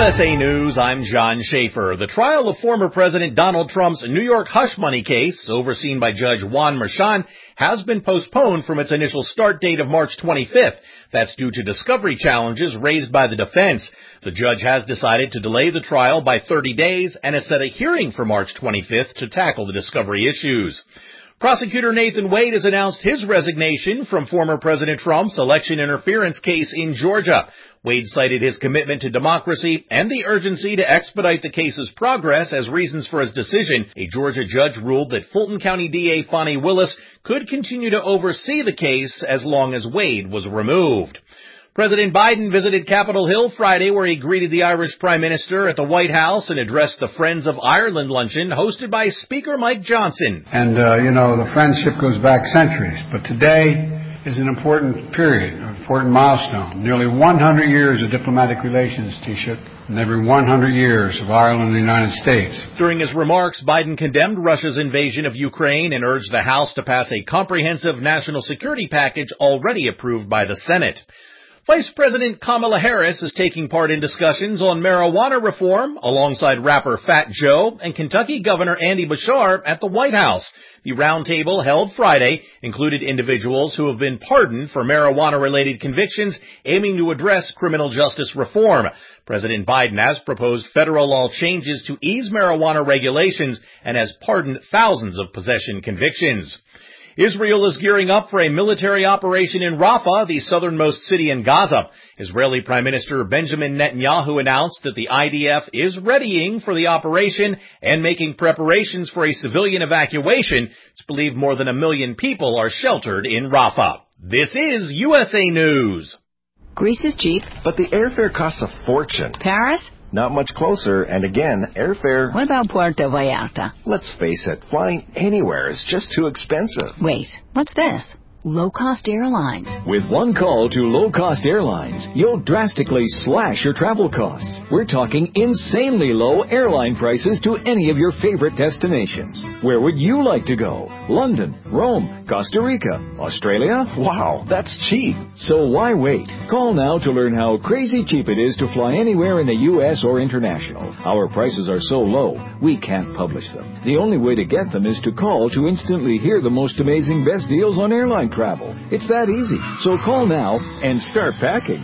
USA News, I'm John Schaefer. The trial of former President Donald Trump's New York hush money case, overseen by Judge Juan Merchan, has been postponed from its initial start date of March 25th. That's due to discovery challenges raised by the defense. The judge has decided to delay the trial by 30 days and has set a hearing for March 25th to tackle the discovery issues. Prosecutor Nathan Wade has announced his resignation from former President Trump's election interference case in Georgia. Wade cited his commitment to democracy and the urgency to expedite the case's progress as reasons for his decision. A Georgia judge ruled that Fulton County DA Fani Willis could continue to oversee the case as long as Wade was removed. President Biden visited Capitol Hill Friday, where he greeted the Irish Prime Minister at the White House and addressed the Friends of Ireland luncheon hosted by Speaker Mike Johnson. And, the friendship goes back centuries, but today is an important period, an important milestone. Nearly 100 years of diplomatic relations, Taoiseach, and every 100 years of Ireland and the United States. During his remarks, Biden condemned Russia's invasion of Ukraine and urged the House to pass a comprehensive national security package already approved by the Senate. Vice President Kamala Harris is taking part in discussions on marijuana reform alongside rapper Fat Joe and Kentucky Governor Andy Beshear at the White House. The roundtable held Friday included individuals who have been pardoned for marijuana-related convictions, aiming to address criminal justice reform. President Biden has proposed federal law changes to ease marijuana regulations and has pardoned thousands of possession convictions. Israel is gearing up for a military operation in Rafah, the southernmost city in Gaza. Israeli Prime Minister Benjamin Netanyahu announced that the IDF is readying for the operation and making preparations for a civilian evacuation. It's believed more than 1 million people are sheltered in Rafah. This is USA News. Greece is cheap. But the airfare costs a fortune. Paris? Not much closer, and again, airfare... What about Puerto Vallarta? Let's face it, flying anywhere is just too expensive. Wait, what's this? Low-cost airlines. With one call to low-cost airlines, you'll drastically slash your travel costs. We're talking insanely low airline prices to any of your favorite destinations. Where would you like to go? London, Rome, Costa Rica, Australia? Wow, that's cheap. So why wait? Call now to learn how crazy cheap it is to fly anywhere in the U.S. or international. Our prices are so low, we can't publish them. The only way to get them is to call to instantly hear the most amazing best deals on airline travel. It's that easy. So call now and start packing.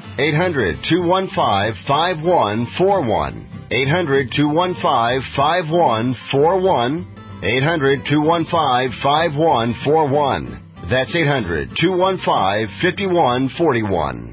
800-215-5141. 800-215-5141. 800-215-5141. That's 800-215-5141.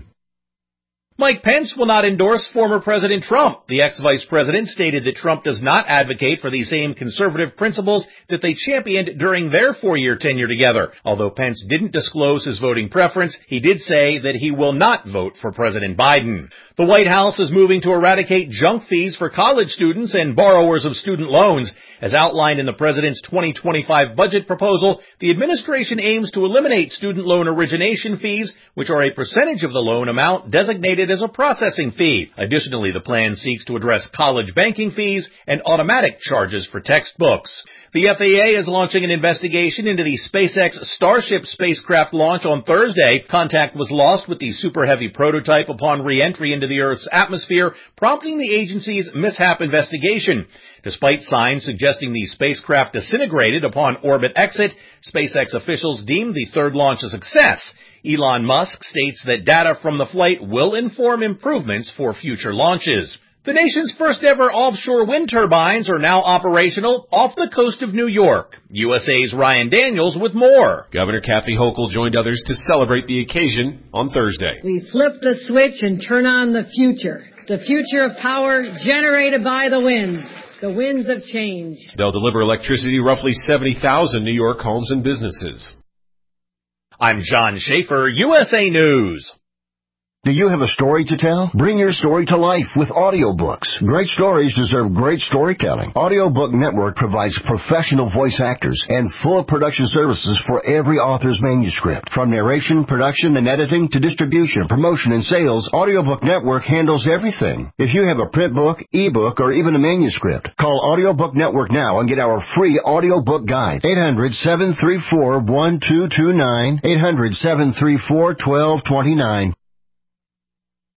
Mike Pence will not endorse former President Trump. The ex-vice president stated that Trump does not advocate for the same conservative principles that they championed during their 4-year tenure together. Although Pence didn't disclose his voting preference, he did say that he will not vote for President Biden. The White House is moving to eradicate junk fees for college students and borrowers of student loans. As outlined in the president's 2025 budget proposal, the administration aims to eliminate student loan origination fees, which are a percentage of the loan amount designated as a processing fee. Additionally, the plan seeks to address college banking fees and automatic charges for textbooks. The FAA is launching an investigation into the SpaceX Starship spacecraft launch on Thursday. Contact was lost with the Super Heavy prototype upon re-entry into the Earth's atmosphere, prompting the agency's mishap investigation. Despite signs suggesting the spacecraft disintegrated upon orbit exit, SpaceX officials deemed the third launch a success. Elon Musk states that data from the flight will inform improvements for future launches. The nation's first ever offshore wind turbines are now operational off the coast of New York. USA's Ryan Daniels with more. Governor Kathy Hochul joined others to celebrate the occasion on Thursday. We flip the switch and turn on the future of power generated by the winds of change. They'll deliver electricity to roughly 70,000 New York homes and businesses. I'm John Schaefer, USA News. Do you have a story to tell? Bring your story to life with audiobooks. Great stories deserve great storytelling. Audiobook Network provides professional voice actors and full production services for every author's manuscript. From narration, production, and editing to distribution, promotion, and sales, Audiobook Network handles everything. If you have a print book, ebook, or even a manuscript, call Audiobook Network now and get our free audiobook guide. 800-734-1229. 800-734-1229.